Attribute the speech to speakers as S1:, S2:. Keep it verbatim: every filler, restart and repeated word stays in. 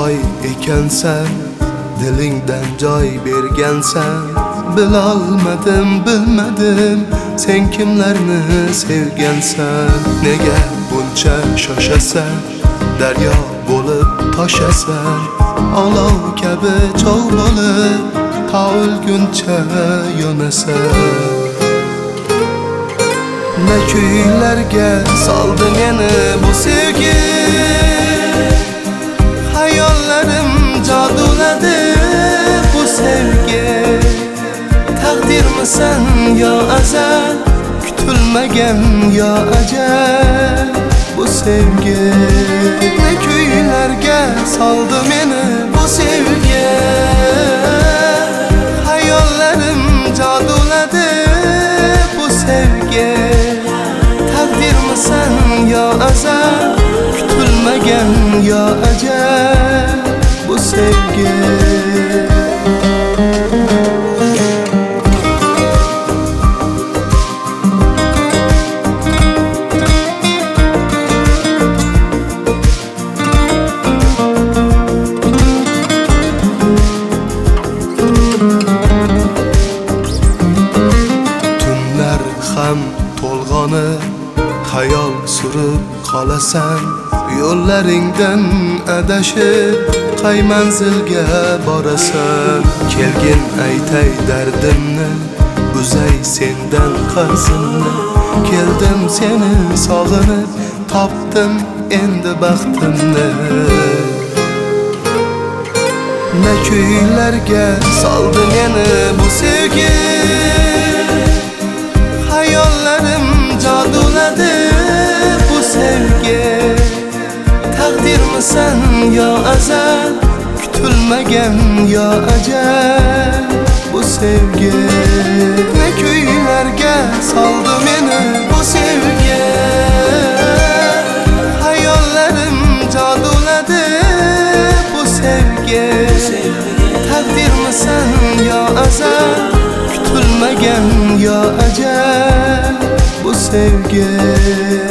S1: oy ekansan, dilingdan joy bergansan. Bilolmadim, bilmadim, sen kimlarni sevgansan. Nega buncha shoshasan, daryo bo'lib toshasan. Olov kabi cho'g' bo'lib, to o'lguncha yonasan. Ne kuylarga soldi meni bu sevgi, hayollarim joduladi bu sevgi. Takdirmisan yo azal, kutilmagan yo ajal bu sevgi. Ne kuylarga soldi meni bu sevgi, hayollarim joduladi bu sevgi. Takdirmisan yo azal, kutilmagan yo ajal bu sevgi. Tunlar ham to'lg'oni, hayol surib qolasan. Yo'llaringdan adashib, qay manzilga borasan. Kelgin aytay dardimni, uzay sendan qarzimni. Keldim seni sog'inib, topdim endi baxtimni. Ne kuylarga soldi meni bu sevgi, hayollarim joduladi bu sevgi. Takdirmisan yo azal, kutilmagan yo ajal bu sevgi. Ne kuylarga soldi meni bu sevgi, hayollarim joduladi bu sevgi. Takdirmisan yo azal, kutilmagan yo ajal bu sevgi.